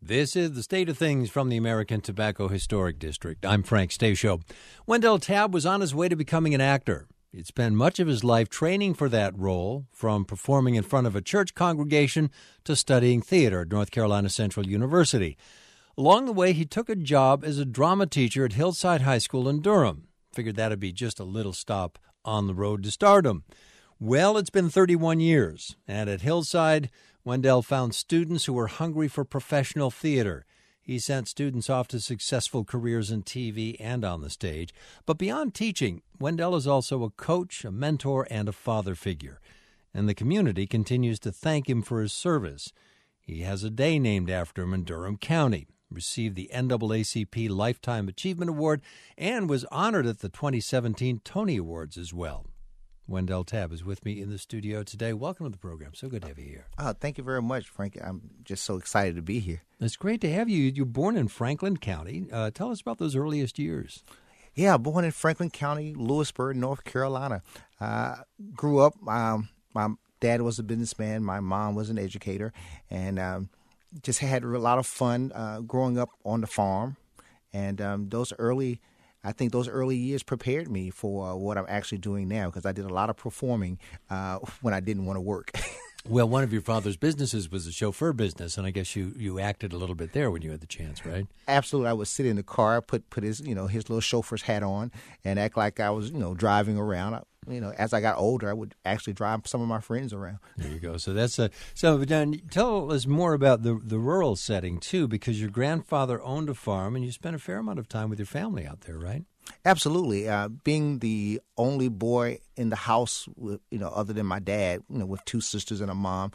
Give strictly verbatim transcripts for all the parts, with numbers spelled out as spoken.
This is the State of Things from the American Tobacco Historic District. I'm Frank Stasio. Wendell Tabb was on his way to becoming an actor. He'd spent much of his life training for that role, from performing in front of a church congregation to studying theater at North Carolina Central University. Along the way, he took a job as a drama teacher at Hillside High School in Durham. Figured that'd be just a little stop on the road to stardom. Well, it's been thirty-one years, and at Hillside, Wendell found students who were hungry for professional theater. He sent students off to successful careers in T V and on the stage. But beyond teaching, Wendell is also a coach, a mentor, and a father figure. And the community continues to thank him for his service. He has a day named after him in Durham County, received the N double A C P Lifetime Achievement Award, and was honored at the twenty seventeen Tony Awards as well. Wendell Tabb is with me in the studio today. Welcome to the program. So good to have you here. Oh, thank you very much, Frank. I'm just so excited to be here. It's great to have you. You're born in Franklin County. Uh, tell us about those earliest years. Yeah, born in Franklin County, Lewisburg, North Carolina. Uh, grew up, um, my dad was a businessman. My mom was an educator. And um, just had a lot of fun uh, growing up on the farm. And um, those early I think those early years prepared me for uh, what I'm actually doing now, because I did a lot of performing uh, when I didn't want to work. Well, one of your father's businesses was a chauffeur business, and I guess you, you acted a little bit there when you had the chance, right? Absolutely. I would sit in the car, put put his you know his little chauffeur's hat on, and act like I was you know driving around. I, you know, as I got older, I would actually drive some of my friends around. There you go. So that's a so. Then tell us more about the the rural setting too, because your grandfather owned a farm, and you spent a fair amount of time with your family out there, right? Absolutely. Uh, being the only boy in the house, with, you know, other than my dad, you know, with two sisters and a mom,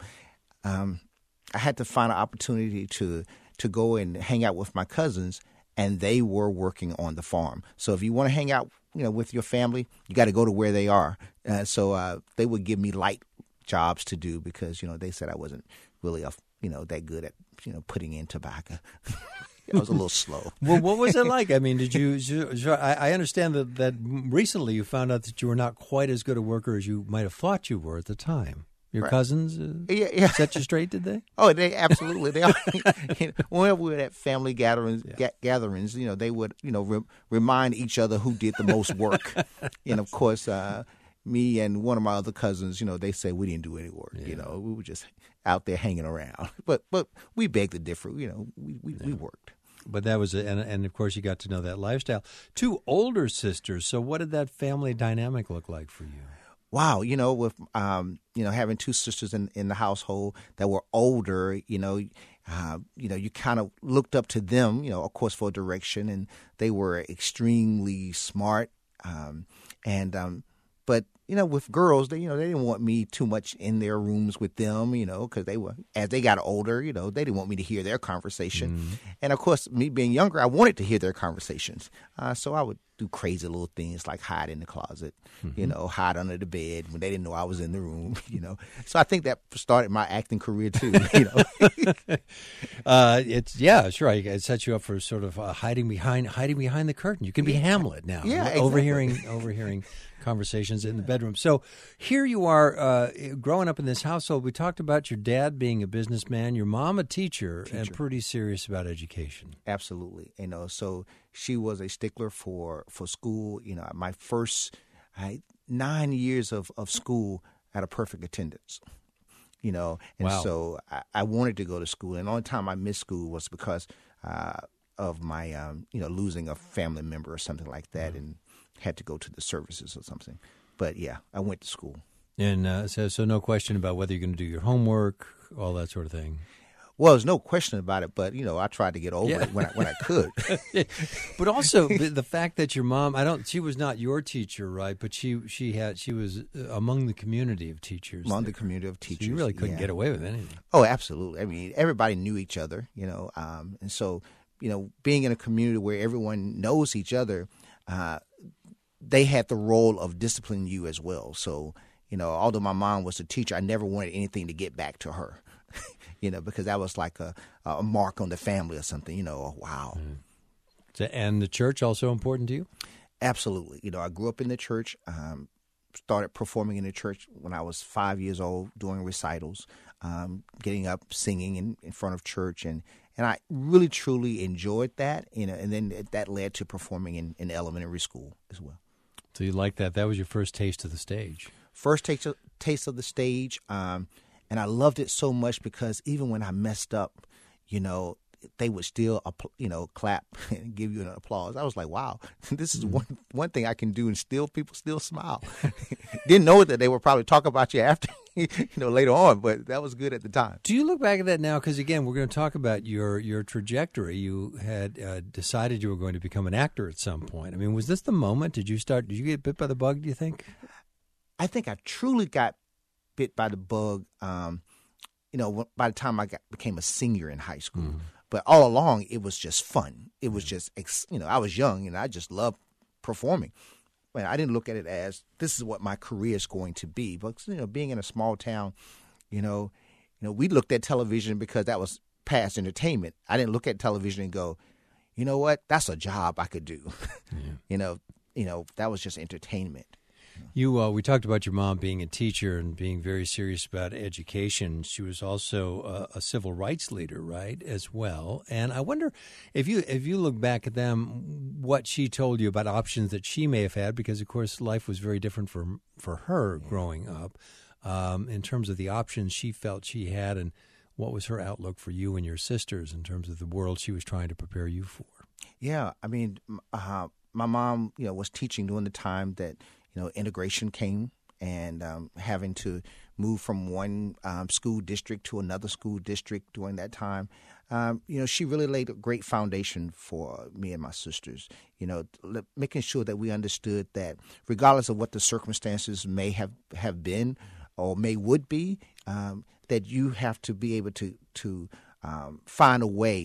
um, I had to find an opportunity to to go and hang out with my cousins, and they were working on the farm. So if you want to hang out, you know, with your family, you got to go to where they are. Uh, so uh, they would give me light jobs to do because, you know, they said I wasn't really, a, you know, that good at, you know, putting in tobacco. I was a little slow. Well, what was it like? I mean, did you? I understand that, that recently you found out that you were not quite as good a worker as you might have thought you were at the time. Your right. cousins uh, yeah, yeah. set you straight, did they? Oh, they absolutely. They are. Whenever we were at family gatherings, yeah. ga- gatherings, you know, they would, you know, re- remind each other who did the most work. And of course, uh, me and one of my other cousins, you know, they say we didn't do any work. Yeah. You know, we were just out there hanging around. But but we begged to differ. You know, we we, yeah. we worked. But that was, and, and of course, you got to know that lifestyle. Two older sisters. So what did that family dynamic look like for you? Wow, you know, with um, you know, having two sisters in, in the household that were older, you know, uh, you know, you kind of looked up to them, you know, of course, for direction, and they were extremely smart, um, and um, but. You know, with girls, they you know they didn't want me too much in their rooms with them, you know, because they were as they got older, you know, they didn't want me to hear their conversation, mm-hmm. and of course, me being younger, I wanted to hear their conversations, uh, so I would do crazy little things like hide in the closet, mm-hmm. you know, hide under the bed when they didn't know I was in the room, you know. So I think that started my acting career too, you know. uh, it's yeah, sure. It sets you up for sort of uh, hiding behind hiding behind the curtain. You can be Hamlet now, yeah, exactly. overhearing overhearing. conversations in the bedroom. So here you are uh, growing up in this household. We talked about your dad being a businessman, your mom a teacher, teacher, and pretty serious about education. Absolutely. You know, so she was a stickler for, for school. You know, my first I, nine years of, of school had a perfect attendance. You know, and wow. so I, I wanted to go to school. And the only time I missed school was because uh, of my, um, you know, losing a family member or something like that. Mm-hmm. And had to go to the services or something. But, yeah, I went to school. And uh, so, so no question about whether you're going to do your homework, all that sort of thing. Well, there's no question about it, but, you know, I tried to get over yeah. it when I, when I could. But also the, the fact that your mom, I don't, she was not your teacher, right? But she she had she was among the community of teachers. Among there. the community of teachers. So you really couldn't yeah. get away with anything. Oh, absolutely. I mean, everybody knew each other, you know, um, and so, you know, being in a community where everyone knows each other, uh, they had the role of disciplining you as well. So, you know, although my mom was a teacher, I never wanted anything to get back to her, you know, because that was like a, a mark on the family or something, you know, wow. Mm. So, and the church also important to you? Absolutely. You know, I grew up in the church, um, started performing in the church when I was five years old, doing recitals, um, getting up, singing in, in front of church. And, and I really truly enjoyed that. You know, and then that led to performing in, in elementary school as well. So you like that? That was your first taste of the stage. First taste of, taste of the stage, um, and I loved it so much because even when I messed up, you know, they would still, you know, clap and give you an applause. I was like, wow, this is one one thing I can do, and still people still smile. Didn't know that they would probably talk about you after, you know, later on, but that was good at the time. Do you look back at that now? Because again, we're going to talk about your your trajectory. You had uh, decided you were going to become an actor at some point. I mean, was this the moment? Did you start? Did you get bit by the bug? Do you think? I think I truly got bit by the bug. Um, you know, by the time I got became a senior in high school. Mm. But all along, it was just fun. It was just, you know, I was young and I just loved performing. But I didn't look at it as this is what my career is going to be. But, you know, being in a small town, you know, you know, we looked at television because that was past entertainment. I didn't look at television and go, you know what, that's a job I could do. Yeah. you know, you know, that was just entertainment. You, uh, we talked about your mom being a teacher and being very serious about education. She was also a, a civil rights leader, right, as well. And I wonder if you if you look back at them, what she told you about options that she may have had, because of course life was very different for for her growing up, um, in terms of the options she felt she had, and what was her outlook for you and your sisters in terms of the world she was trying to prepare you for. Yeah, I mean, uh, my mom, you know, was teaching during the time that, you know, integration came, and um, having to move from one um, school district to another school district during that time. Um, you know, she really laid a great foundation for me and my sisters, you know, making sure that we understood that regardless of what the circumstances may have, have been or may would be, um, that you have to be able to, to um, find a way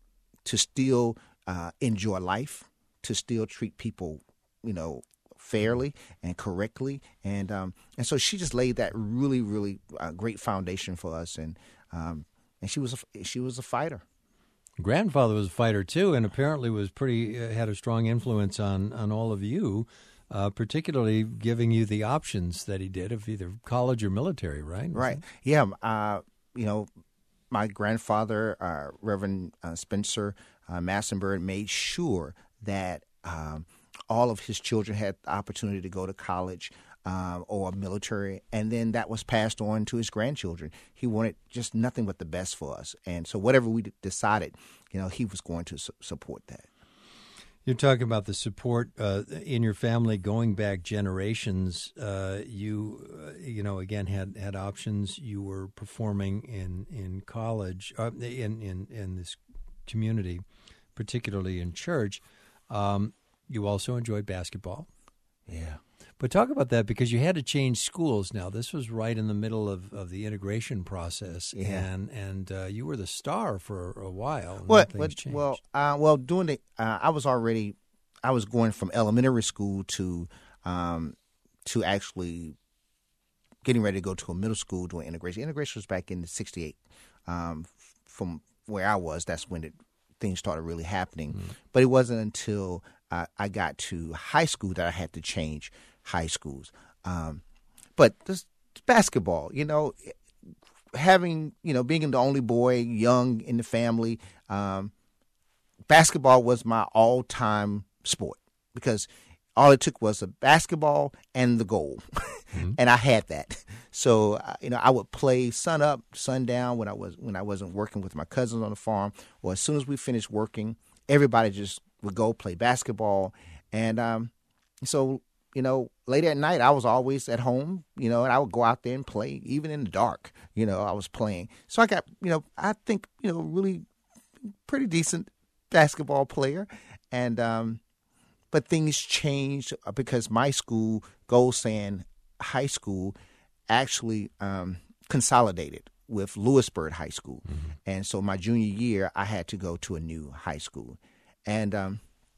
to still uh, enjoy life, to still treat people, you know, fairly and correctly, and um, and so she just laid that really, really uh, great foundation for us, and um, and she was a, she was a fighter. Grandfather was a fighter too, and apparently was pretty uh, had a strong influence on on all of you, uh, particularly giving you the options that he did of either college or military, right? Right. Yeah. Uh, you know, my grandfather, uh, Reverend uh, Spencer uh, Massenberg, made sure that Um, all of his children had the opportunity to go to college um, or military, and then that was passed on to his grandchildren. He wanted just nothing but the best for us, and so whatever we decided, you know, he was going to su- support that. You're talking about the support uh, in your family going back generations. Uh, you, uh, you know, again had, had options. You were performing in in college, uh, in in in this community, particularly in church. Um, You also enjoyed basketball. Yeah. But talk about that, because you had to change schools now. This was right in the middle of, of the integration process, yeah. and and uh, you were the star for a while. And well, things but, changed. well, uh, well, doing the, uh, I was already, I was going from elementary school to, um, to actually getting ready to go to a middle school doing integration. Integration was back in sixty-eight. Um, from where I was, that's when it, things started really happening. Mm. But it wasn't until Uh, I got to high school that I had to change high schools. Um, but this basketball, you know, having, you know, being the only boy, young in the family, um, basketball was my all-time sport, because all it took was a basketball and the goal, mm-hmm. and I had that. So, uh, you know, I would play sun up, sun down when I was when I wasn't working with my cousins on the farm, or as soon as we finished working, everybody just would go play basketball. And um, so, you know, late at night, I was always at home, you know, and I would go out there and play, even in the dark, you know, I was playing. So I got, you know, I think, you know, really pretty decent basketball player. And, um, but things changed because my school, Gold Sand High School, actually um, consolidated with Lewisburg High School. Mm-hmm. And so my junior year, I had to go to a new high school. And um,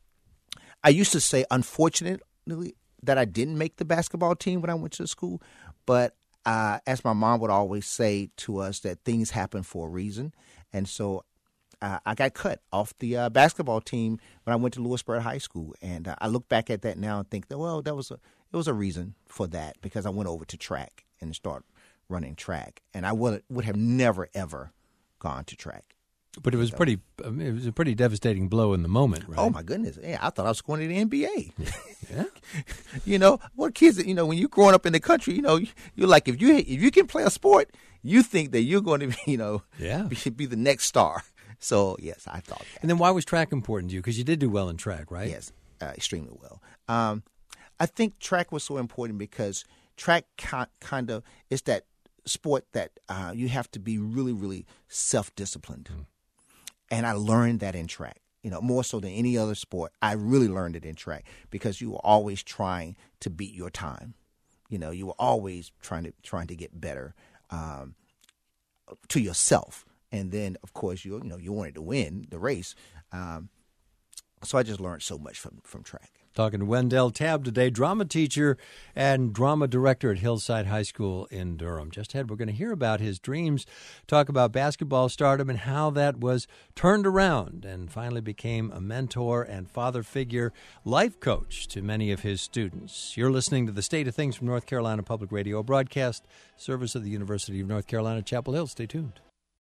I used to say, unfortunately, that I didn't make the basketball team when I went to the school. But uh, as my mom would always say to us, that things happen for a reason. And so uh, I got cut off the uh, basketball team when I went to Lewisburg High School. And uh, I look back at that now and think that, well, that was a, it was a reason for that, because I went over to track and started running track. And I would, would have never, ever gone to track. But it was So- pretty. I mean, it was a pretty devastating blow in the moment, right? Oh my goodness! Yeah, I thought I was going to the N B A. Yeah. You know, what kids? You know, when you're growing up in the country, you know, you're like, if you if you can play a sport, you think that you're going to be, you know, Yeah. be, be the next star. So yes, I thought that. And then why was track important to you? Because you did do well in track, right? Yes, uh, extremely well. Um, I think track was so important because track ki- kind of is that sport that uh, you have to be really, really self-disciplined. Mm. And I learned that in track, you know, more so than any other sport. I really learned it in track because you were always trying to beat your time. You know, you were always trying to trying to get better um, to yourself. And then, of course, you you know, you wanted to win the race. Um, so I just learned so much from, from track. Talking to Wendell Tabb today, drama teacher and drama director at Hillside High School in Durham. Just ahead, we're going to hear about his dreams, talk about basketball stardom and how that was turned around and finally became a mentor and father figure, life coach to many of his students. You're listening to The State of Things from North Carolina Public Radio, broadcast service of the University of North Carolina, Chapel Hill. Stay tuned.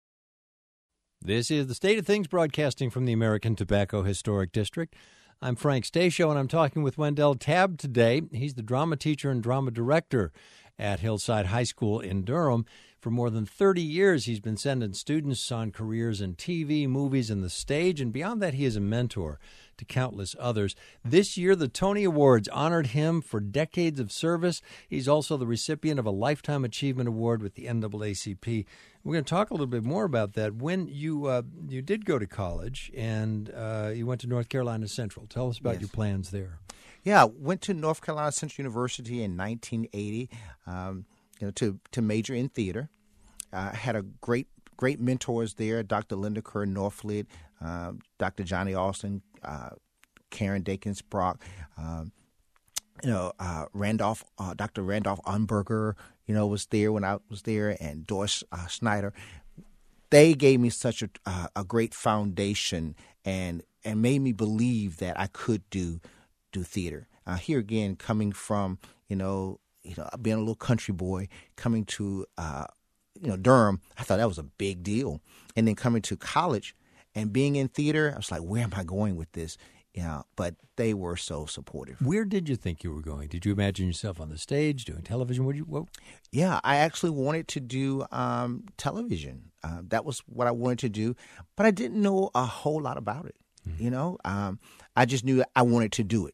This is The State of Things, broadcasting from the American Tobacco Historic District. I'm Frank Stasio, and I'm talking with Wendell Tabb today. He's the drama teacher and drama director at Hillside High School in Durham. For more than thirty years, he's been sending students on careers in T V, movies, and the stage, and beyond that, he is a mentor to countless others. This year, the Tony Awards honored him for decades of service. He's also the recipient of a Lifetime Achievement Award with the N double A C P. We're going to talk a little bit more about that. When you uh, you did go to college and uh, you went to North Carolina Central. Tell us about Yes. your plans there. Yeah, I went to North Carolina Central University in nineteen eighty, um, you know, to to major in theater. I uh, had a great great mentors there: Doctor Linda Kerr Norfleet, uh, Doctor Johnny Austin, uh, Karen Dakins Brock, um, you know, uh, Randolph, uh, Doctor Randolph Unberger, you know, was there when I was there, and Doris uh, Snyder. They gave me such a uh, a great foundation and and made me believe that I could do do theater. Uh, here again, coming from you know you know being a little country boy, coming to uh, you know Durham, I thought that was a big deal, and then coming to college and being in theater, I was like, where am I going with this? Yeah, but they were so supportive. Where did you think you were going? Did you imagine yourself on the stage doing television? What did you? What? Yeah, I actually wanted to do um, television. Uh, that was what I wanted to do, but I didn't know a whole lot about it. Mm-hmm. You know, um, I just knew I wanted to do it,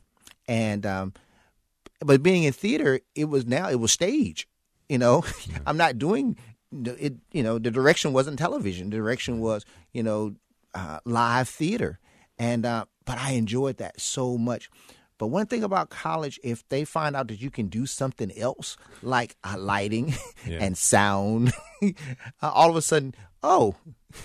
and um, but being in theater, it was now it was stage. You know, yeah. I'm not doing it. You know, the direction wasn't television. The direction was you know uh, live theater, and uh, but I enjoyed that so much. But one thing about college, if they find out that you can do something else, like uh, lighting yeah. and sound, uh, all of a sudden, oh,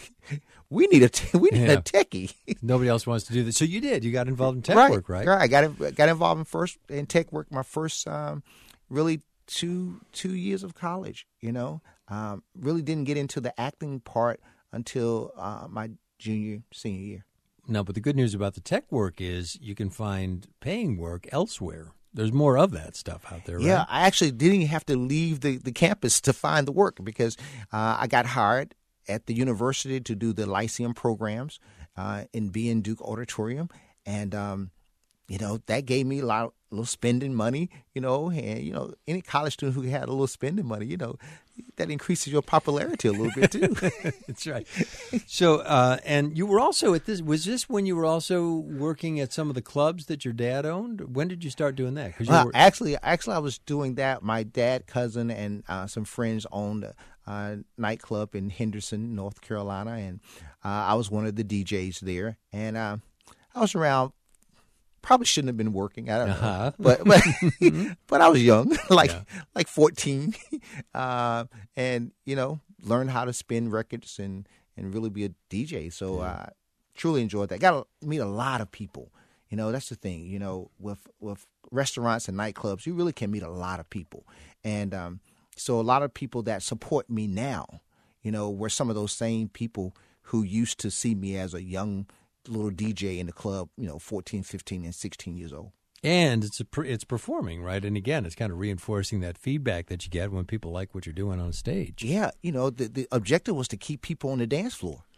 we need a t- we need yeah. a techie. Nobody else wants to do this, so you did. You got involved in tech right, work, right? Right. I got got involved in first in tech work. My first um, really two two years of college. You know, um, really didn't get into the acting part until uh, my junior senior year. No, but the good news about the tech work is you can find paying work elsewhere. There's more of that stuff out there, right? Yeah, I actually didn't have to leave the, the campus to find the work because uh, I got hired at the university to do the Lyceum programs uh, in B N Duke Auditorium. And, um, you know, that gave me a lot of a little spending money, you know, and, you know, any college student who had a little spending money, you know, that increases your popularity a little bit, too. That's right. So, uh, and you were also at this, was this when you were also working at some of the clubs that your dad owned? When did you start doing that? 'Cause you well, were... actually, actually, I was doing that. My dad, cousin, and uh, some friends owned a uh, nightclub in Henderson, North Carolina, and uh, I was one of the D Js there. And uh, I was around. Probably shouldn't have been working. I don't uh-huh. know, but but but I was young, like yeah. like fourteen, uh, and you know, learned how to spin records and, and really be a D J. So I yeah. uh, truly enjoyed that. Got to meet a lot of people. You know, that's the thing. You know, with with restaurants and nightclubs, you really can meet a lot of people, and um, so a lot of people that support me now, you know, were some of those same people who used to see me as a young little D J in the club, you know, fourteen, fifteen, and sixteen years old. And it's a, it's performing, right? And again, it's kind of reinforcing that feedback that you get when people like what you're doing on stage. Yeah, you know, the, the objective was to keep people on the dance floor.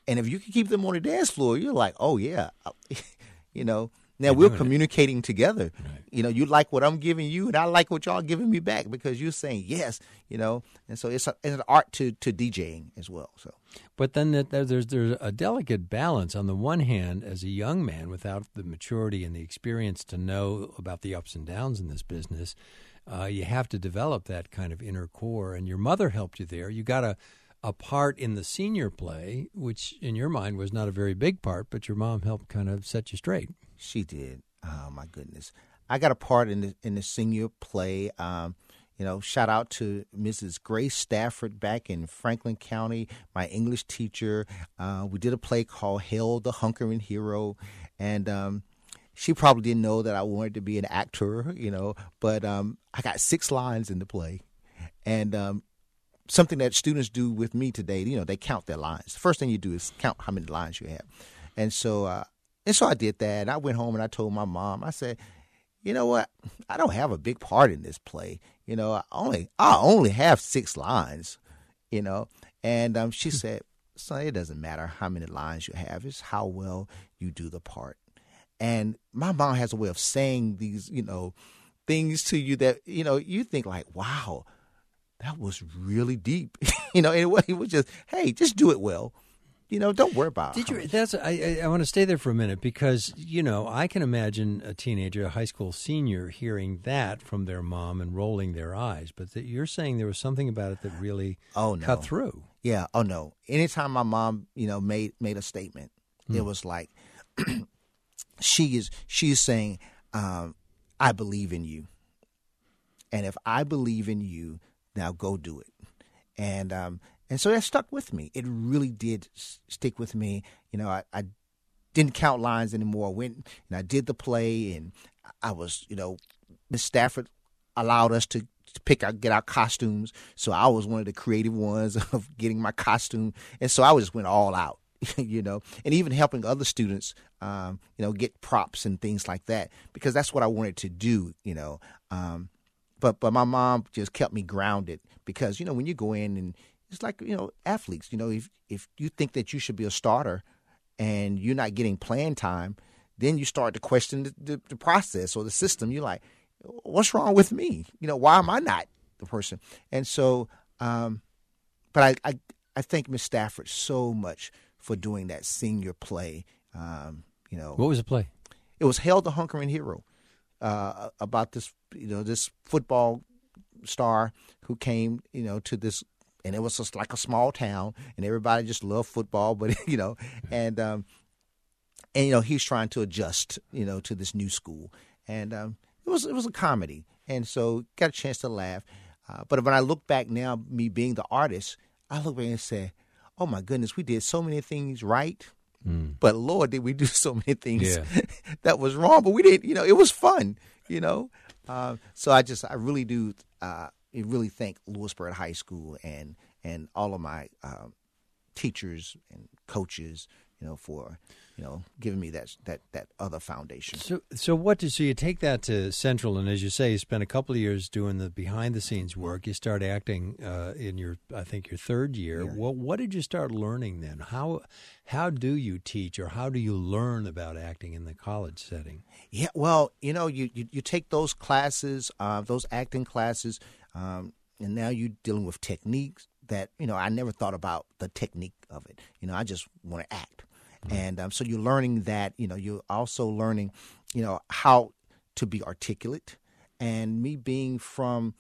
And if you can keep them on the dance floor, you're like, oh, yeah, you know. Now, You're we're doing it. communicating together. Right. You know, you like what I'm giving you, and I like what y'all giving me back because you're saying yes, you know. And so it's, a, it's an art to, to DJing as well. So, But then that- there's there's a delicate balance. On the one hand, as a young man without the maturity and the experience to know about the ups and downs in this business, uh, you have to develop that kind of inner core. And your mother helped you there. You got a, a part in the senior play, which in your mind was not a very big part, but your mom helped kind of set you straight. she did. Oh, my goodness. I got a part in the, in the senior play. Um, you know, shout out to Missus Grace Stafford back in Franklin County, my English teacher. Uh, we did a play called Hell the Hunkering Hero. And um, she probably didn't know that I wanted to be an actor, you know, but um, I got six lines in the play. And um, something that students do with me today, you know, they count their lines. The first thing you do is count how many lines you have. And so uh, and so I did that. And I went home and I told my mom, I said, you know what? I don't have a big part in this play. You know, I only I only have six lines, you know. And um, she said, son, it doesn't matter how many lines you have. It's how well you do the part. And my mom has a way of saying these, you know, things to you that, you know, you think like, wow, that was really deep. you know, and it was, it was just, hey, just do it well. You know, don't worry about it. Did you? That's. I, I, I want to stay there for a minute because you know I can imagine a teenager, a high school senior, hearing that from their mom and rolling their eyes. But that you're saying there was something about it that really oh, no. cut through. Yeah. Oh no. Anytime my mom, you know, made made a statement, hmm. it was like she is she is saying, um, "I believe in you, and if I believe in you, now go do it." And um, And so that stuck with me. It really did stick with me. You know, I, I didn't count lines anymore. I went and I did the play, and I was, you know, Miss Stafford allowed us to, to pick our, get our costumes. So I was one of the creative ones of getting my costume. And so I just went all out, you know, and even helping other students, um, you know, get props and things like that, because that's what I wanted to do, you know. Um, but, but my mom just kept me grounded because, you know, when you go in and it's like, you know, athletes, you know, if if you think that you should be a starter and you're not getting playing time, then you start to question the, the, the process or the system. You're like, what's wrong with me? You know, why am I not the person? And so, um, but I, I, I thank Miss Stafford so much for doing that senior play. Um, you know, what was the play? It was Hell the Hunkering Hero, uh, about this, you know, this football star who came, you know, to this. And it was just like a small town, and everybody just loved football. But you know, and um, and you know, he's trying to adjust, you know, to this new school. And um, it was it was a comedy, and so got a chance to laugh. Uh, but when I look back now, me being the artist, I look back and say, "Oh my goodness, we did so many things right, mm. but Lord, did we do so many things yeah. that was wrong? But we did, you know, it was fun, you know." Uh, so I just I really do. Uh, I really thank Lewisburg High School and and all of my um, teachers and coaches, you know, for you know giving me that that that other foundation. So, so what did so you take that to Central, and as you say, you spent a couple of years doing the behind the scenes work. You start acting uh, in your, I think, your third year. Yeah. What what did you start learning then? How how do you teach, or how do you learn about acting in the college setting? Yeah, well, you know, you you, you take those classes, uh, those acting classes. Um, and now you're dealing with techniques that, you know, I never thought about the technique of it. You know, I just want to act. Mm-hmm. And um, so you're learning that, you know, you're also learning, you know, how to be articulate. And me being from,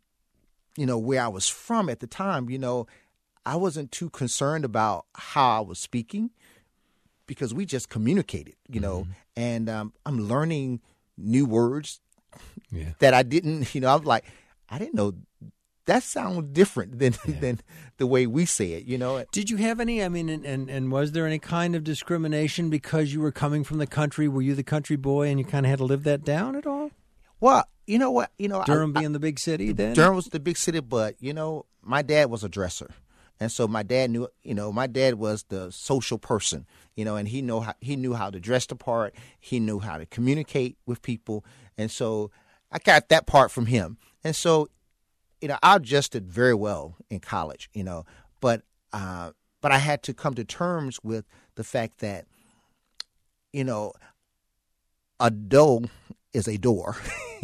you know, where I was from at the time, you know, I wasn't too concerned about how I was speaking because we just communicated, you know, mm-hmm. and um, I'm learning new words yeah. that I didn't, you know, I'm like, I didn't know that sounds different than yeah. than the way we say it, you know. Did you have any, I mean, and, and, and was there any kind of discrimination because you were coming from the country? Were you the country boy and you kind of had to live that down at all? Well, you know what? you know, Durham I, being I, the big city then? Durham was the big city, but, you know, my dad was a dresser. And so my dad knew, you know, my dad was the social person, you know, and he know how, he knew how to dress the part. He knew how to communicate with people. And so I got that part from him. And so, you know, I adjusted very well in college, you know, but uh, but I had to come to terms with the fact that, you know, a door is a door.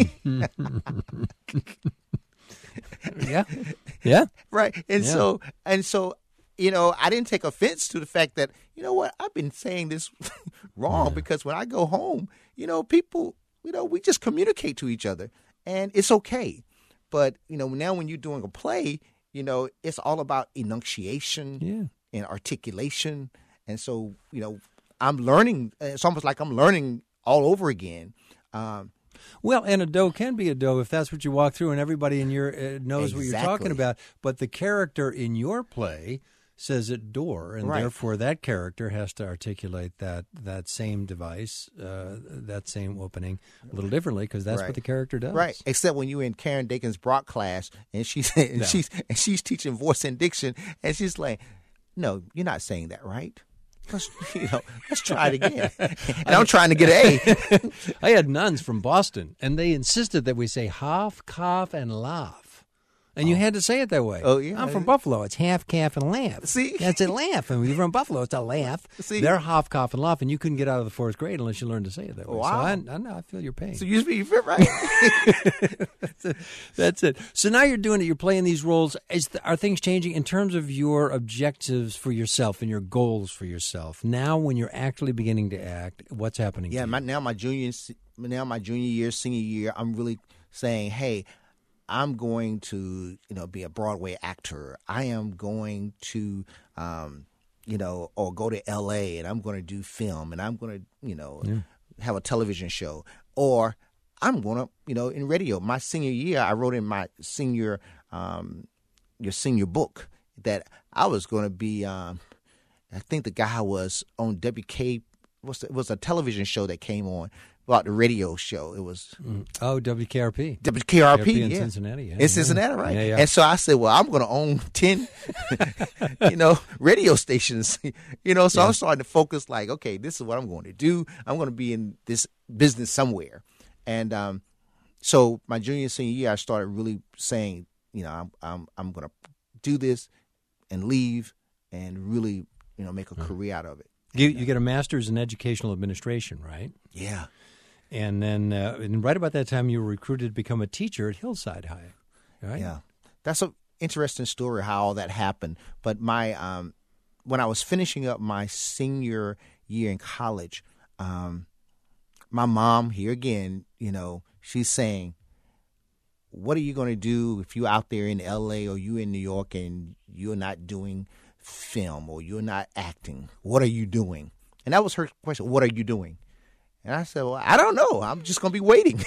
Yeah. Yeah. Right. And Yeah. so, and so, you know, I didn't take offense to the fact that, you know what, I've been saying this wrong Yeah. because when I go home, you know, people, you know, we just communicate to each other and it's okay. But, you know, now when you're doing a play, you know, it's all about enunciation Yeah. and articulation. And so, you know, I'm learning. It's almost like I'm learning all over again. Um, Well, and a doe can be a doe if that's what you walk through and everybody in your uh, knows what you're talking Exactly. about. But the character in your play says it door, and Right. therefore that character has to articulate that that same device, uh, that same opening a little differently because that's Right. what the character does. Right, except when you're in Karen Dakin's Brock class and she's and No. she's and she's teaching voice and diction, and she's like, "No, you're not saying that right. Let's you know, let's try it again." And I'm trying to get an A. I had nuns from Boston, and they insisted that we say half, calf, and laugh. And you had to say it that way. Oh, yeah. I'm from Buffalo. It's half, calf, and laugh. See? That's a laugh. And when you're from Buffalo, it's a laugh. See? They're half, calf, and laugh, and you couldn't get out of the fourth grade unless you learned to say it that way. Wow. So I, I know. I feel your pain. So you you feel right. That's it. That's it. So now you're doing it. You're playing these roles. Is th- are things changing in terms of your objectives for yourself and your goals for yourself? Now, when you're actually beginning to act, what's happening? Yeah, to my, you? now my junior now my junior year, senior year, I'm really saying, hey, I'm going to you know be a Broadway actor. I am going to um, you know or go to L A and I'm going to do film and I'm going to you know Yeah. have a television show, or I'm going to you know in radio. My senior year, I wrote in my senior um, your senior book that I was going to be. Um, I think the guy was on W K. What's the, it was a television show that came on about the radio show. It was Mm. Oh, W K R P. W K R P in yeah. Cincinnati. Yeah, in yeah. Cincinnati, right? Yeah, yeah. And so I said, well, I'm going to own ten, you know, radio stations, you know. So Yeah. I'm starting to focus like, okay, this is what I'm going to do. I'm going to be in this business somewhere. And um, so my junior, senior year, I started really saying, you know, I'm I'm, I'm going to do this and leave and really, you know, make a career out of it. You, you get a master's in educational administration, right? Yeah. And then uh, and right about that time, you were recruited to become a teacher at Hillside High, right? Yeah, that's an interesting story how all that happened. But my um, when I was finishing up my senior year in college, um, my mom here again, you know, she's saying, "What are you going to do if you're out there in L A or you in New York and you're not doing film or you're not acting? What are you doing?" And that was her question. What are you doing? And I said, well, I don't know. I'm just going to be waiting.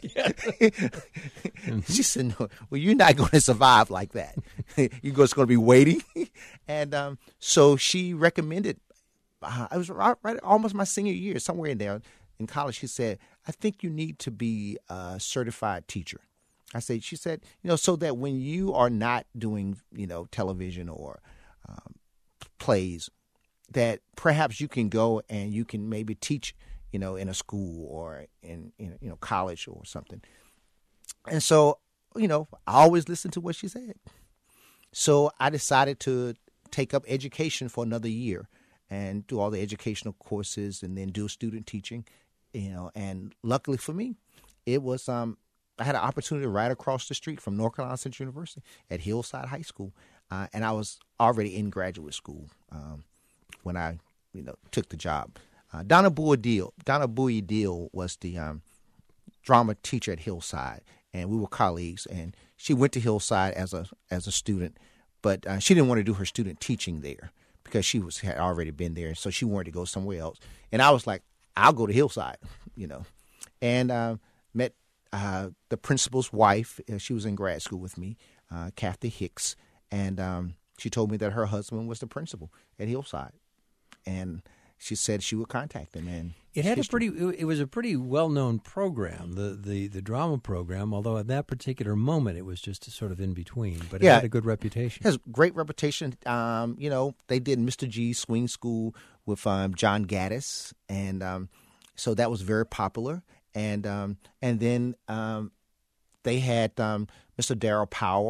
She said, no, well, you're not going to survive like that. You're just going to be waiting. And um, so she recommended, uh, I was right, right almost my senior year, somewhere in there in college. She said, I think you need to be a certified teacher. I said, she said, you know, so that when you are not doing, you know, television or um, plays, that perhaps you can go and you can maybe teach, you know, in a school or in, in you know, college or something. And so, you know, I always listened to what she said. So I decided to take up education for another year and do all the educational courses and then do student teaching, you know, and luckily for me, it was, um, I had an opportunity right across the street from North Carolina Central University at Hillside High School. Uh, and I was already in graduate school um, when I, you know, took the job. Uh, Donna Bowie Deal, Donna Bowie Deal was the um, drama teacher at Hillside, and we were colleagues. And she went to Hillside as a as a student, but uh, she didn't want to do her student teaching there because she was had already been there, so she wanted to go somewhere else. And I was like, I'll go to Hillside, you know, and uh, met uh, the principal's wife. Uh, she was in grad school with me, uh, Kathy Hicks, and um, she told me that her husband was the principal at Hillside, and she said she would contact him. And It had a history. pretty. It was a pretty well-known program, the, the the drama program. Although at that particular moment, it was just sort of in between. But it Yeah. had a good reputation. It has great reputation. Um, you know, they did Mister G's Swing School with um, John Gaddis, and um, so that was very popular. And um, and then um, they had um, Mister Darrell Powell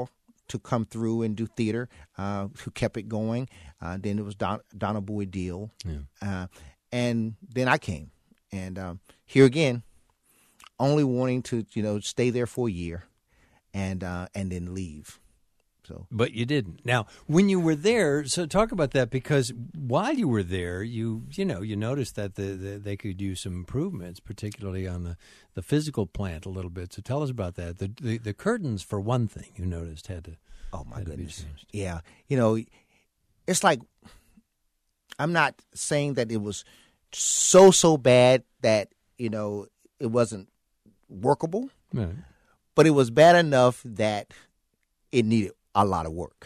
to come through and do theater, uh, who kept it going. Uh, then it was Don, Donna Boydell. Yeah. Uh, and then I came. And um, here again, only wanting to, you know, stay there for a year and uh, and then leave. So, but you didn't. Now, when you were there, so talk about that, because while you were there, you you know you noticed that the, the, they could use some improvements, particularly on the, the physical plant a little bit. So tell us about that. The the, the curtains, for one thing, you noticed had to. Oh my goodness! Yeah, you know, it's like, I'm not saying that it was so so bad that, you know, it wasn't workable, right, but it was bad enough that it needed a lot of work.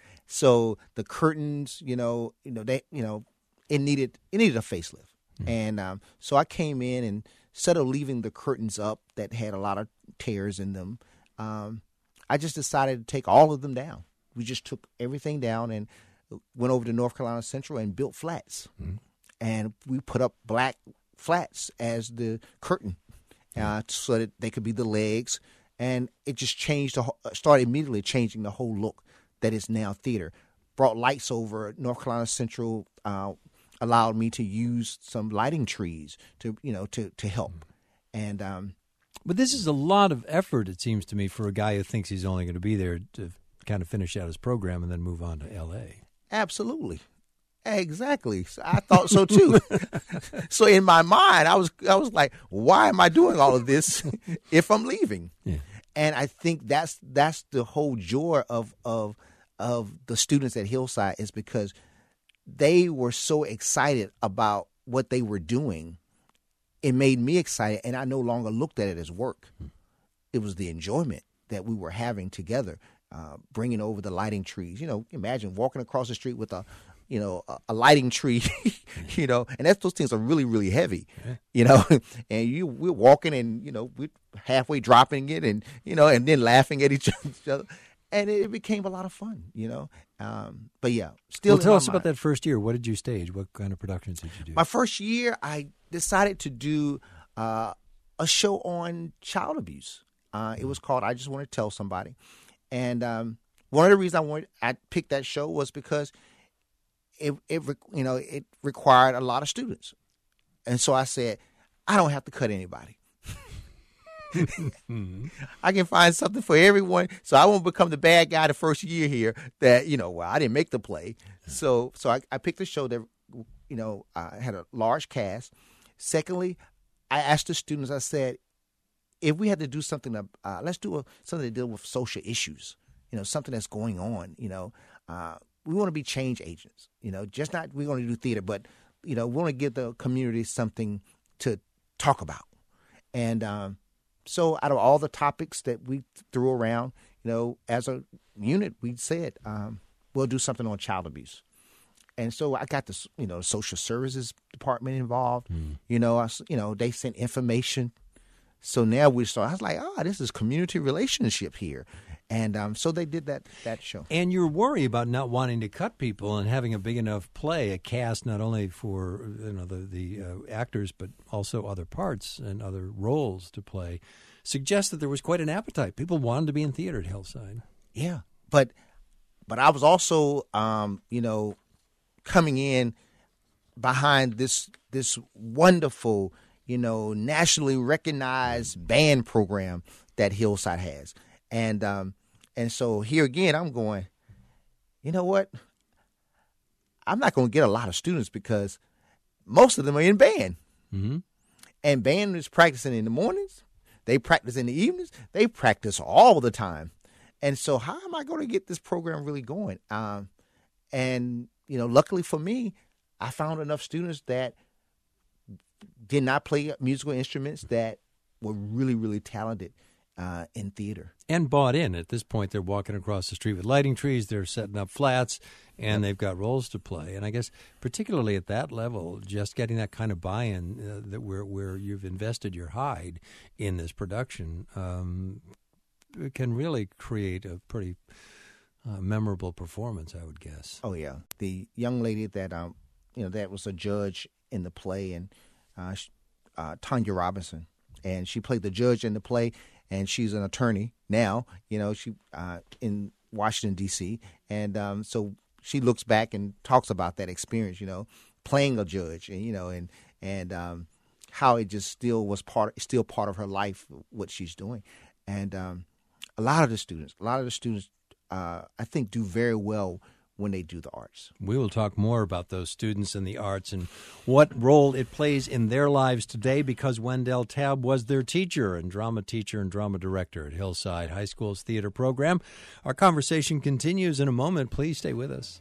So the curtains, you know, you know, they, you know, it needed it needed a facelift. Mm-hmm. And um, so I came in, and instead of leaving the curtains up that had a lot of tears in them, um, I just decided to take all of them down. We just took everything down and went over to North Carolina Central and built flats. Mm-hmm. And we put up black flats as the curtain, uh, so that they could be the legs. And it just changed, the, started immediately changing the whole look that is now theater. Brought lights over. North Carolina Central uh, allowed me to use some lighting trees to, you know, to, to help. And um, but this is a lot of effort, it seems to me, for a guy who thinks he's only going to be there to kind of finish out his program and then move on to L A. Absolutely. Exactly. I thought so too. So in my mind, I was I was like, why am I doing all of this if I'm leaving? Yeah. And I think that's that's the whole joy of of of the students at Hillside, is because they were so excited about what they were doing. It made me excited, and I no longer looked at it as work. Hmm. It was the enjoyment that we were having together, uh, bringing over the lighting trees. You know, imagine walking across the street with a you know, a, a lighting tree, you know, and that's, those things are really, really heavy, yeah. you know, and you, we're walking and, you know, we're halfway dropping it and, you know, and then laughing at each other. And it became a lot of fun, you know. Um, but yeah, still. Well, tell us mind. about that first year. What did you stage? What kind of productions did you do? My first year, I decided to do uh, a show on child abuse. Uh, it was called I Just Want to Tell Somebody. And um, one of the reasons I wanted, I picked that show was because It, it, you know, it required a lot of students. And so I said, I don't have to cut anybody. I can find something for everyone. So I won't become the bad guy the first year here that, you know, well, I didn't make the play. So so I, I picked a show that, you know, uh, had a large cast. Secondly, I asked the students, I said, if we had to do something, to, uh, let's do a, something to deal with social issues, you know, something that's going on, you know, uh, we want to be change agents, you know, just not we're going to do theater, but, you know, we want to give the community something to talk about. And um, so out of all the topics that we threw around, you know, as a unit, we said, um, we'll do something on child abuse. And so I got the, you know, social services department involved. Mm. You know, I, you know, they sent information. So now we start, I was like, oh, this is community relationship here. And um, so they did that that show. And you're worried about not wanting to cut people and having a big enough play, a cast not only for you know the the uh, actors but also other parts and other roles to play. Suggests that there was quite an appetite. People wanted to be in theater at Hillside. Yeah, but but I was also um, you know coming in behind this this wonderful you know nationally recognized band program that Hillside has. And um, and so here again, I'm going, you know what? I'm not going to get a lot of students because most of them are in band. Mm-hmm. And band is practicing in the mornings. They practice in the evenings. They practice all the time. And so how am I going to get this program really going? Um, and, you know, luckily for me, I found enough students that did not play musical instruments that were really, really talented Uh, in theater. And bought in. At this point, they're walking across the street with lighting trees, they're setting up flats, and they've got roles to play. And I guess particularly at that level, just getting that kind of buy-in uh, that where where you've invested your hide in this production um, can really create a pretty uh, memorable performance, I would guess. Oh, yeah. The young lady that, um, you know, that was a judge in the play, and uh, uh, Tanya Robinson, and she played the judge in the play. And she's an attorney now. You know, she uh, in Washington, D C, and um, so she looks back and talks about that experience, you know, playing a judge, and you know, and and um, how it just still was part, still part of her life, what she's doing, and um, a lot of the students, a lot of the students, uh, I think, do very well when they do the arts. We will talk more about those students in the arts and what role it plays in their lives today, because Wendell Tabb was their teacher and drama teacher and drama director at Hillside High School's theater program. Our conversation continues in a moment. Please stay with us.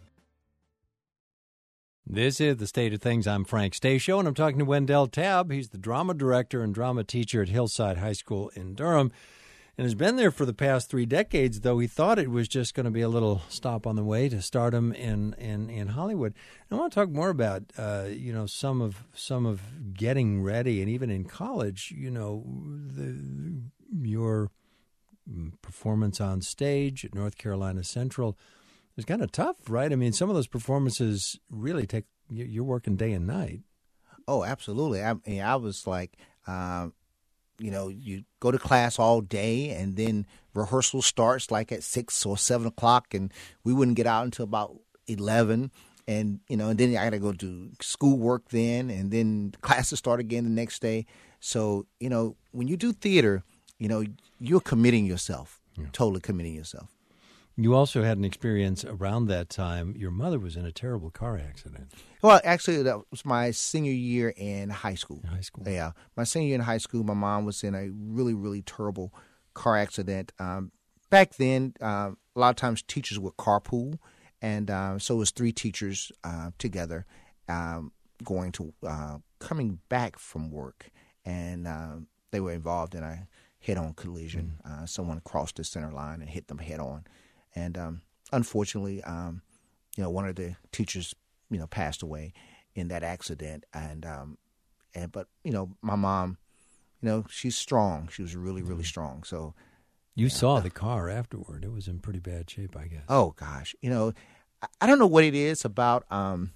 This is The State of Things. I'm Frank Stasio, and I'm talking to Wendell Tabb. He's the drama director and drama teacher at Hillside High School in Durham, and has been there for the past three decades, though he thought it was just going to be a little stop on the way to stardom in, in, in Hollywood. I want to talk more about, uh, you know, some of some of getting ready, and even in college, you know, the, your performance on stage at North Carolina Central was kind of tough, right? I mean, some of those performances really take, you're working day and night. Oh, absolutely. I mean, I was like... Um, You know, you go to class all day, and then rehearsal starts like at six or seven o'clock, and we wouldn't get out until about eleven. And you know, and then I got to go do schoolwork then, and then classes start again the next day. So you know, when you do theater, you know, you're committing yourself, yeah. totally committing yourself. You also had an experience around that time. Your mother was in a terrible car accident. Well, actually, that was my senior year in high school. In high school. Yeah. My senior year in high school, my mom was in a really, really terrible car accident. Um, back then, uh, a lot of times teachers would carpool, and uh, so it was three teachers uh, together um, going to, uh, coming back from work, and uh, they were involved in a head-on collision. Mm-hmm. Uh, someone crossed the center line and hit them head-on. And um, unfortunately, um, you know, one of the teachers, you know, passed away in that accident. And um, and but you know, my mom, you know, she's strong. She was really, really strong. So you yeah. saw the car afterward. It was in pretty bad shape, I guess. Oh gosh, you know, I, I don't know what it is about. Um,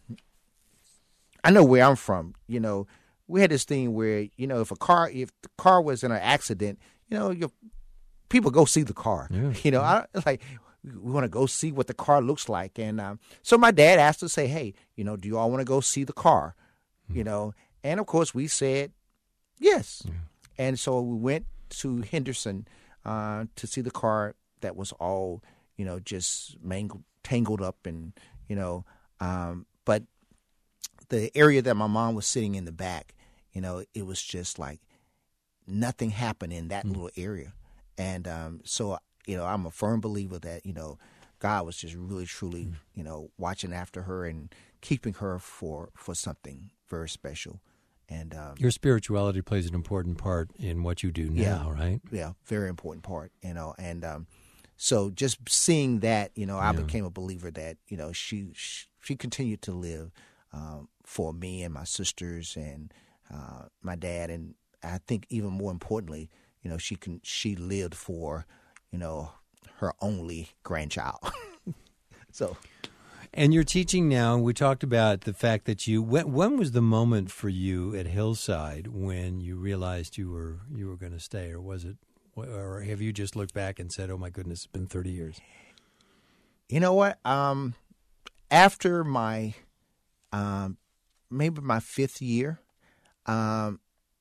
I know where I'm from. You know, we had this thing where, you know, if a car, if the car was in an accident, you know, your people go see the car. Yeah. You know, I like. We want to go see what the car looks like. And um, so my dad asked us, say, hey, you know, do you all want to go see the car? Mm-hmm. You know, and of course we said yes. Yeah. And so we went to Henderson uh, to see the car that was all, you know, just mangled, tangled up. And, you know, um, but the area that my mom was sitting in the back, you know, it was just like nothing happened in that mm-hmm. little area. And um, so you know, I'm a firm believer that, you know, God was just really, truly, you know, watching after her and keeping her for, for something very special. And um, your spirituality plays an important part in what you do now, yeah, right? Yeah, very important part, you know. And um, so just seeing that, you know, I yeah. became a believer that, you know, she she, she continued to live um, for me and my sisters and uh, my dad. And I think even more importantly, you know, she can she lived for, you know, her only grandchild. So, and you're teaching now. We talked about the fact that you. When, when was the moment for you at Hillside when you realized you were you were going to stay, or was it, or have you just looked back and said, "Oh my goodness, it's been thirty years"? You know what? Um, after my, um, maybe my fifth year, um,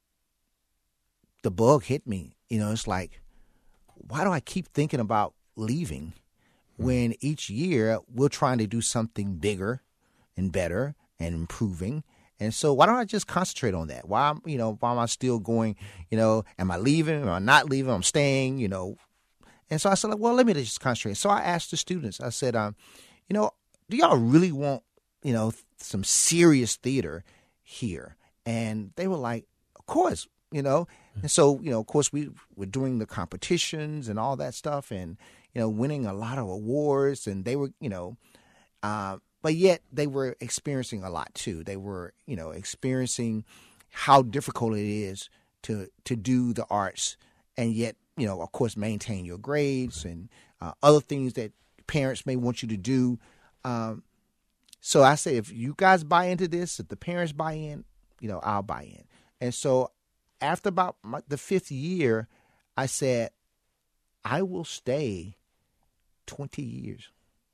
the bug hit me. You know, it's like, why do I keep thinking about leaving when each year we're trying to do something bigger and better and improving? And so why don't I just concentrate on that? Why, you know, why am I still going, you know, am I leaving? Am I not leaving? I'm staying, you know. And so I said, well, let me just concentrate. So I asked the students, I said, um, you know, do y'all really want, you know, some serious theater here? And they were like, of course. You know, and so, you know, of course, we were doing the competitions and all that stuff and, you know, winning a lot of awards. And they were, you know, uh, but yet they were experiencing a lot, too. They were, you know, experiencing how difficult it is to to do the arts and yet, you know, of course, maintain your grades and uh, other things that parents may want you to do. Um, so I say, if you guys buy into this, if the parents buy in, you know, I'll buy in. And so after about my, the fifth year, I said, I will stay twenty years.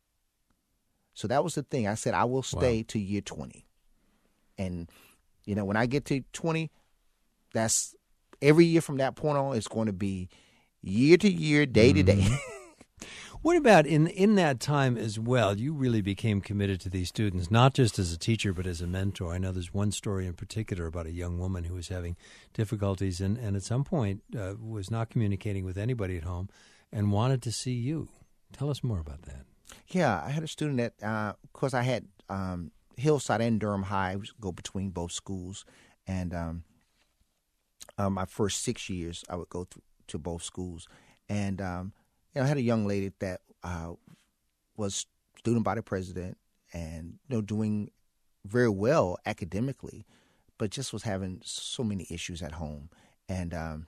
So that was the thing. I said, I will stay Wow. to year twenty. And, you know, when I get to twenty, that's every year from that point on, it's going to be year to year, day to day. What about in in that time as well? You really became committed to these students, not just as a teacher, but as a mentor. I know there's one story in particular about a young woman who was having difficulties and, and at some point uh, was not communicating with anybody at home and wanted to see you. Tell us more about that. Yeah, I had a student that, uh, of course, I had um, Hillside and Durham High, which go between both schools. And um, uh, my first six years, I would go through to both schools. And um, you know, I had a young lady that uh, was student body president and, you know, doing very well academically, but just was having so many issues at home. And um,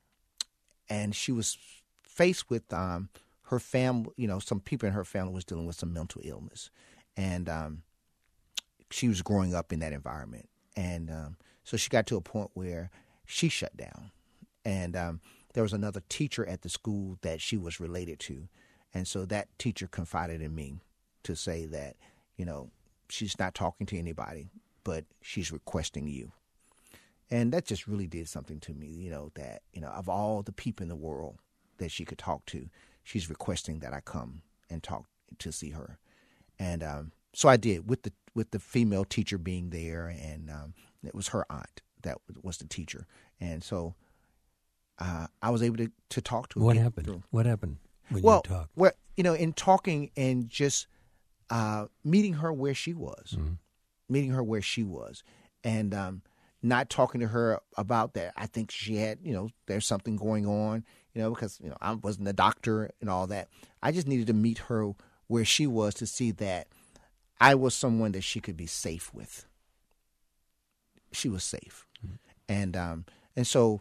and she was faced with um, her family, you know, some people in her family was dealing with some mental illness. And um, she was growing up in that environment. And um, so she got to a point where she shut down. And um, there was another teacher at the school that she was related to. And so that teacher confided in me to say that, you know, she's not talking to anybody, but she's requesting you. And that just really did something to me, you know, that, you know, of all the people in the world that she could talk to, she's requesting that I come and talk to see her. And um, so I did, with the with the female teacher being there, and um, it was her aunt that was the teacher. And so uh, I was able to, to talk to her. What happened? Through. What happened when well, you talked? Well, you know, in talking and just uh, meeting her where she was, mm-hmm. meeting her where she was, and um, not talking to her about that. I think she had, you know, there's something going on, you know, because, you know, I wasn't a doctor and all that. I just needed to meet her where she was to see that I was someone that she could be safe with. She was safe. Mm-hmm. And um, and so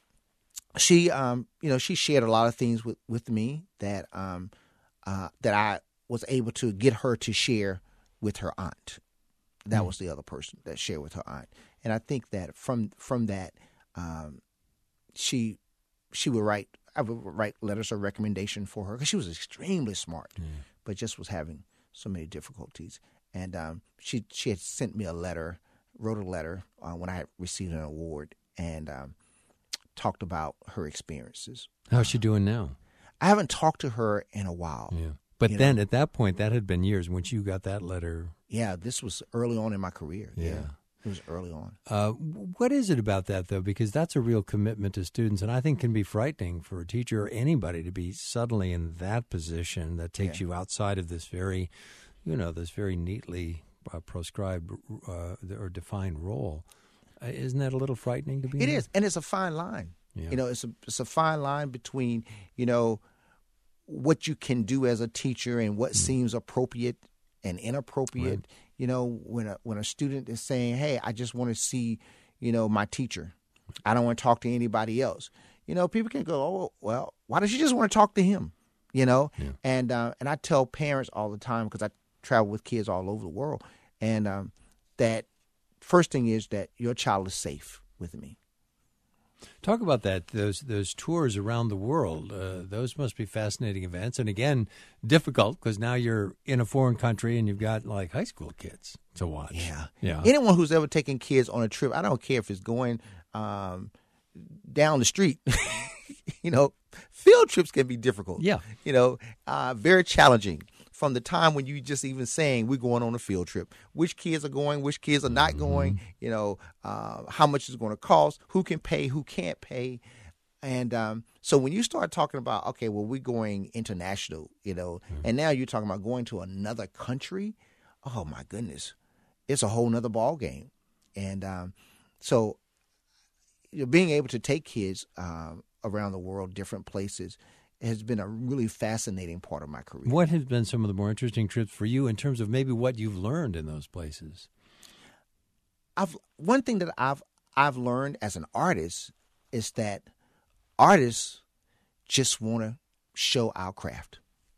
she, um, you know, she shared a lot of things with, with me that um, uh, that I was able to get her to share with her aunt. That mm-hmm. was the other person that shared with her aunt. And I think that from from that, um, she she would write, I would write letters of recommendation for her because she was extremely smart, mm. but just was having so many difficulties. And um, she she had sent me a letter, wrote a letter uh, when I had received an award, and um, talked about her experiences. How's she doing now? I haven't talked to her in a while. Yeah. But you then know? At that point, that had been years once you got that letter. Yeah, this was early on in my career. Yeah. yeah. It was early on. Uh, what is it about that, though? Because that's a real commitment to students, and I think can be frightening for a teacher or anybody to be suddenly in that position that takes yeah. you outside of this very, you know, this very neatly uh, proscribed uh, or defined role. Uh, isn't that a little frightening to be It in? is, and it's a fine line. Yeah. You know, it's a it's a fine line between, you know, what you can do as a teacher and what mm. seems appropriate and inappropriate. Right. You know, when a when a student is saying, "Hey, I just want to see, you know, my teacher. I don't want to talk to anybody else." You know, people can go, "Oh, well, why don't you just want to talk to him?" You know, yeah. and uh, and I tell parents all the time because I travel with kids all over the world, and um, that first thing is that your child is safe with me. Talk about that, those those tours around the world. Uh, those must be fascinating events. And again, difficult because now you're in a foreign country and you've got like high school kids to watch. Yeah. yeah. Anyone who's ever taken kids on a trip, I don't care if it's going um, down the street, you know, field trips can be difficult. Yeah. You know, uh, very challenging. From the time when you just even saying we're going on a field trip, which kids are going, which kids are not mm-hmm. going, you know, uh, how much is going to cost, who can pay, who can't pay. And um, so when you start talking about, okay, well, we're going international, you know, mm-hmm. and now you're talking about going to another country. Oh, my goodness. It's a whole nother ball game. And um, so you know, being able to take kids um, around the world, different places, has been a really fascinating part of my career. What has been some of the more interesting trips for you in terms of maybe what you've learned in those places? I've one thing that I've I've learned as an artist is that artists just want to show our craft.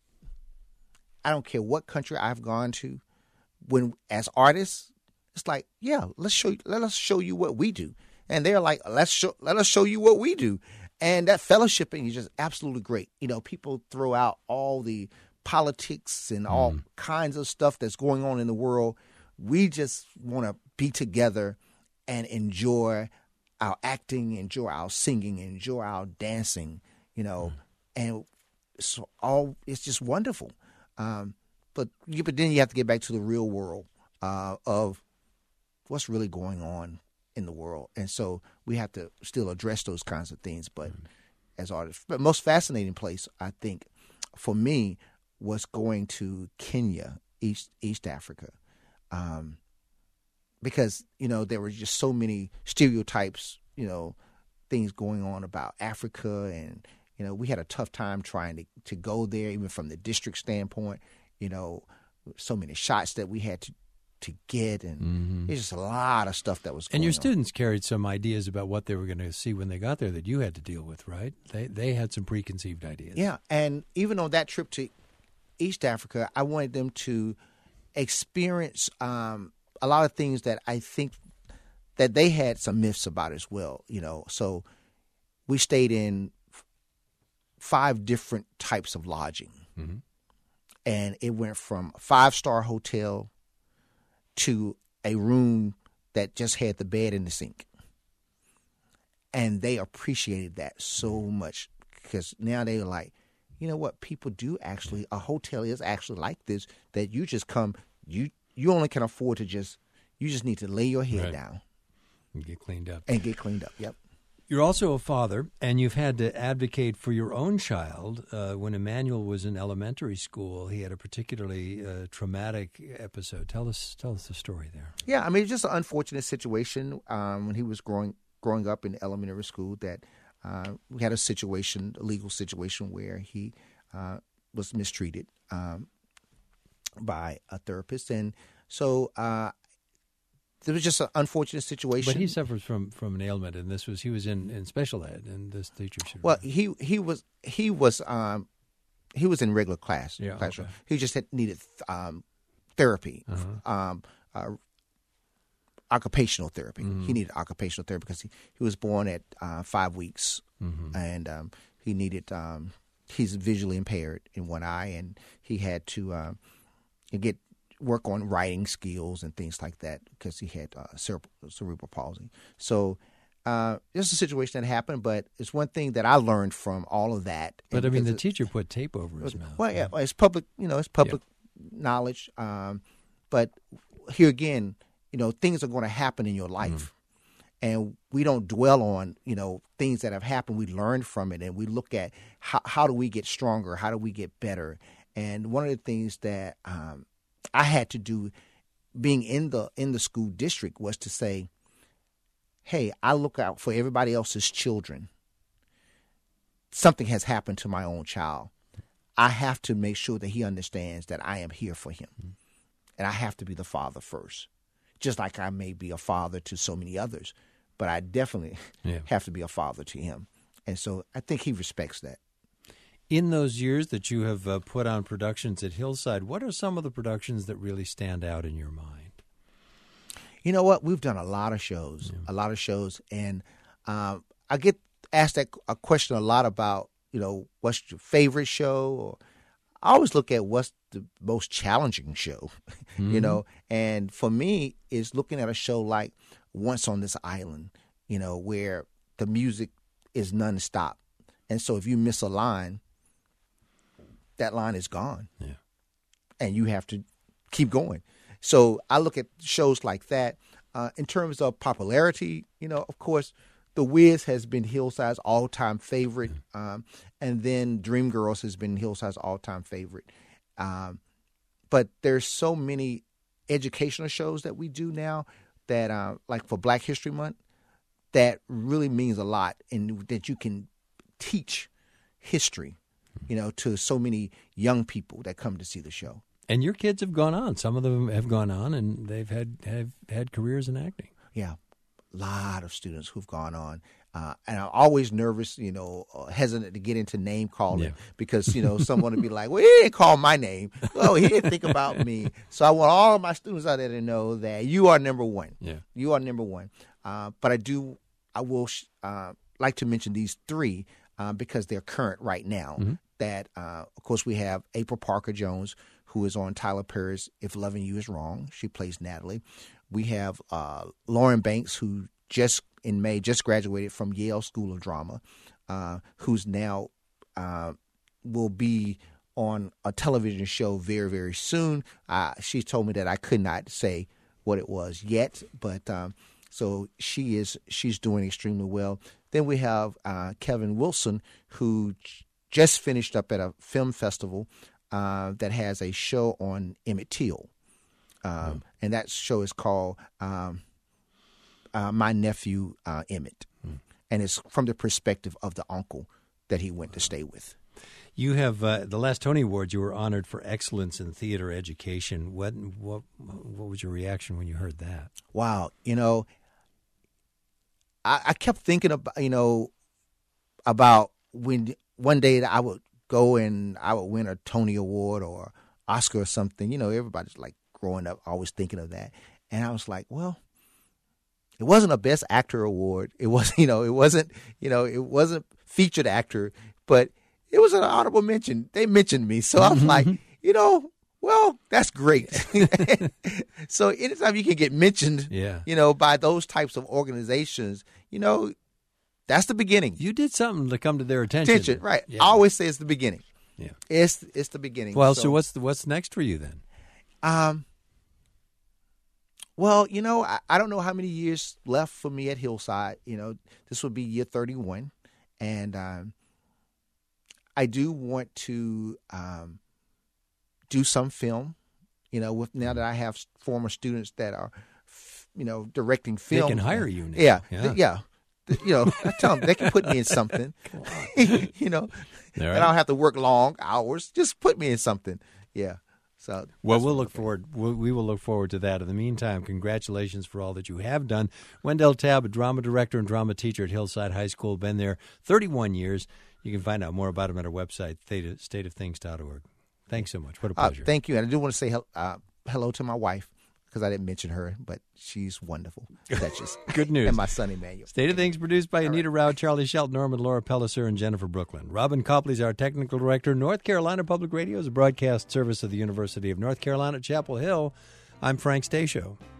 I don't care what country I've gone to. When as artists, it's like, yeah, let's show you, let us show you what we do, and they're like, let's show let us show you what we do. And that fellowshipping is just absolutely great. You know, people throw out all the politics and all mm. kinds of stuff that's going on in the world. We just want to be together and enjoy our acting, enjoy our singing, enjoy our dancing, you know, mm. and it's all, it's just wonderful. Um, but, but then you have to get back to the real world uh, of what's really going on in the world. And so we have to still address those kinds of things. But mm. as artists, the most fascinating place, I think, for me was going to Kenya, East East Africa, um, because, you know, there were just so many stereotypes, you know, things going on about Africa. And, you know, we had a tough time trying to, to go there, even from the district standpoint, you know, so many shots that we had to, to get. And mm-hmm. there's just a lot of stuff that was going on. And your students on. carried some ideas about what they were going to see when they got there that you had to deal with, right? They they had some preconceived ideas. Yeah. And even on that trip to East Africa, I wanted them to experience um, a lot of things that I think that they had some myths about as well, you know. So we stayed in f- five different types of lodging. Mm-hmm. And it went from a five-star hotel to a room that just had the bed and the sink. And they appreciated that so much because now they're like, you know what, people do actually, a hotel is actually like this, that you just come, you you only can afford to just, you just need to lay your head right. down. And get cleaned up. And get cleaned up, yep. You're also a father, and you've had to advocate for your own child. Uh, when Emmanuel was in elementary school, he had a particularly uh, traumatic episode. Tell us tell us the story there. Yeah, I mean, it's just an unfortunate situation um, when he was growing growing up in elementary school that uh, we had a situation, a legal situation, where he uh, was mistreated um, by a therapist. And so uh, it was just an unfortunate situation. But he suffers from, from an ailment, and this was he was in, in special ed, and this teacher should. Well, he he was he was um, he was in regular class yeah, classroom. Okay. He just had needed um, therapy, uh-huh. um, uh, occupational therapy. Mm-hmm. He needed occupational therapy because he, he was born at uh, five weeks, mm-hmm. and um, he needed. Um, he's visually impaired in one eye, and he had to uh, get. work on writing skills and things like that because he had uh, cere- cerebral palsy. So uh, it's a situation that happened, but it's one thing that I learned from all of that. But I mean, the it, teacher put tape over his mouth. Well, yeah, it's public, you know, it's public yeah. knowledge. Um, but here again, you know, things are going to happen in your life. Mm. And we don't dwell on, you know, things that have happened. We learn from it, and we look at how, how do we get stronger? How do we get better? And one of the things that um, I had to do being in the in the school district was to say, hey, I look out for everybody else's children. Something has happened to my own child. I have to make sure that he understands that I am here for him. Mm-hmm. And I have to be the father first, just like I may be a father to so many others. But I definitely yeah. have to be a father to him. And so I think he respects that. In those years that you have uh, put on productions at Hillside, what are some of the productions that really stand out in your mind? You know what? We've done a lot of shows, yeah. a lot of shows. And um, I get asked that a question a lot about, you know, what's your favorite show? Or I always look at what's the most challenging show, mm-hmm. you know. And for me, is looking at a show like Once on This Island, you know, where the music is nonstop. And so if you miss a line, that line is gone. Yeah. And you have to keep going. So I look at shows like that. Uh, in terms of popularity, you know, of course, The Wiz has been Hillside's all-time favorite. Um, and then Dreamgirls has been Hillside's all-time favorite. Um, but there's so many educational shows that we do now that, uh, like for Black History Month, that really means a lot, and that you can teach history, you know, to so many young people that come to see the show. And your kids have gone on. Some of them have gone on, and they've had have had careers in acting. Yeah, a lot of students who've gone on. Uh, and I'm always nervous, you know, uh, hesitant to get into name calling yeah. because, you know, someone would be like, well, he didn't call my name. Oh, he didn't think about me. So I want all of my students out there to know that you are number one. Yeah. You are number one. Uh, but I do, I will uh, like to mention these three uh, because they're current right now. Mm-hmm. that, uh, of course, we have April Parker Jones, who is on Tyler Perry's If Loving You Is Wrong. She plays Natalie. We have uh, Lauren Banks, who just in May just graduated from Yale School of Drama, uh, who's now uh, will be on a television show very, very soon. Uh, she told me that I could not say what it was yet, but um, so she is she's doing extremely well. Then we have uh, Kevin Wilson, who just finished up at a film festival uh, that has a show on Emmett Till, um, mm. and that show is called um, uh, My Nephew uh, Emmett, mm. and it's from the perspective of the uncle that he went to stay with. You have uh, the last Tony Awards. You were honored for excellence in theater education. What what what was your reaction when you heard that? Wow, you know, I, I kept thinking about you know about when one day that I would go and I would win a Tony Award or Oscar or something. You know, everybody's like growing up always thinking of that, and I was like, well, it wasn't a Best Actor award. It wasn't, you know, it wasn't, you know, it wasn't featured actor, but it was an honorable mention. They mentioned me. So I'm like, you know, well, that's great. So anytime you can get mentioned, yeah. you know, by those types of organizations, you know, that's the beginning. You did something to come to their attention. Attention, right. Yeah. I always say it's the beginning. Yeah. It's it's the beginning. Well, so, so what's the, what's next for you then? Um. Well, you know, I, I don't know how many years left for me at Hillside. You know, this would be year thirty-one. And um, I do want to um, do some film, you know, with now that I have former students that are, you know, directing film. They can hire you now. Yeah, yeah. Th- yeah. You know, I tell them they can put me in something, you know, right. And I don't have to work long hours. Just put me in something. Yeah. So well, we'll look forward. We'll, we will look forward to that. In the meantime, congratulations for all that you have done. Wendell Tabb, a drama director and drama teacher at Hillside High School, been there thirty-one years. You can find out more about him at our website, state of things dot org. Thanks so much. What a pleasure. Uh, thank you. And I do want to say uh, hello to my wife, because I didn't mention her, but she's wonderful. Duchess. Good news. And my son Emmanuel. State of Things produced by Anita right. Rao, Charlie Shelton, Norman, Laura Pellicer, and Jennifer Brooklyn. Robin Copley is our technical director. North Carolina Public Radio is a broadcast service of the University of North Carolina at Chapel Hill. I'm Frank Stasio.